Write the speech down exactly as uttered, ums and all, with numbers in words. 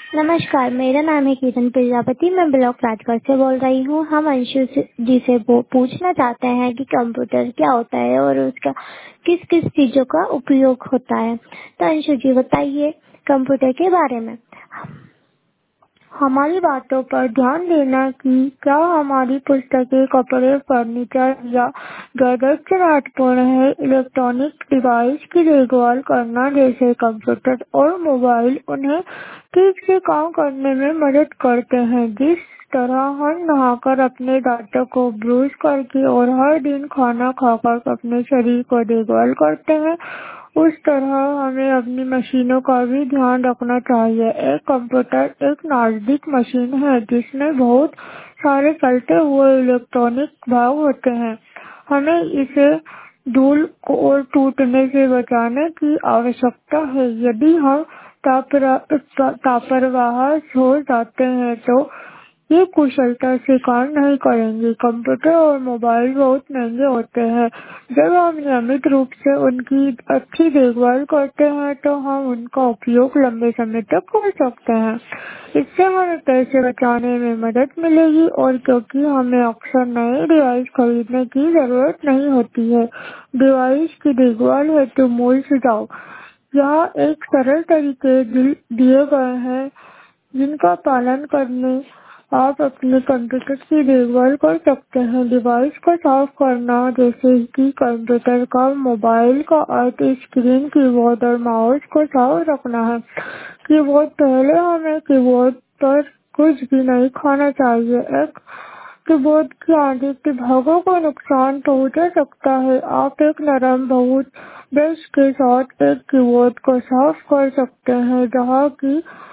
नमस्कार, मेरा नाम है किरण प्रजापति। मैं ब्लॉक राजगढ़ से बोल रही हूँ। हम अंशु से- जी से वो पूछना चाहते हैं कि कंप्यूटर क्या होता है और उसका किस किस चीजों का उपयोग होता है। तो अंशु जी बताइए कंप्यूटर के बारे में। हमारी बातों पर ध्यान देना कि क्या हमारी पुस्तकें, कपड़े, फर्नीचर या गैजेट्स महत्वपूर्ण है। इलेक्ट्रॉनिक डिवाइस की देखभाल करना जैसे कंप्यूटर और मोबाइल उन्हें ठीक से काम करने में मदद करते हैं। जिस तरह हम नहाकर अपने दांतों को ब्रश करके और हर दिन खाना खाकर अपने शरीर को देखभाल करते हैं, उस तरह हमें अपनी मशीनों का भी ध्यान रखना चाहिए। एक कंप्यूटर एक नाजुक मशीन है जिसमें बहुत सारे चलते हुए इलेक्ट्रॉनिक भाग होते हैं। हमें इसे धूल और टूटने से बचाने की आवश्यकता है। यदि हम लापरवाह हो जाते हैं तो ये कुशलता से काम नहीं करेंगे। कंप्यूटर और मोबाइल बहुत महंगे होते हैं। जब हम नियमित रूप से उनकी अच्छी देखभाल करते हैं तो हम उनका उपयोग लंबे समय तक कर सकते हैं। इससे हमें पैसे बचाने में मदद मिलेगी और क्योंकि हमें अक्सर नए डिवाइस खरीदने की जरूरत नहीं होती है। डिवाइस की देखभाल हेतु मूल सुझाव यहाँ एक सरल तरीके दिए गए हैं जिनका पालन करने आप अपने कंप्यूटर की देखभाल कर सकते हैं। डिवाइस को साफ करना जैसे कि कंप्यूटर का, मोबाइल का अर्थ स्क्रीन, कीबोर्ड और माउस को साफ रखना है। कीबोर्ड पहले हमें कीबोर्ड पर कुछ भी नहीं खाना चाहिए। एक कीबोर्ड की आगे के भागों को नुकसान पहुंचा सकता है। आप एक नरम बहुत ब्रश के साथ एक कीबोर्ड को साफ कर सकते हैं जहाँ की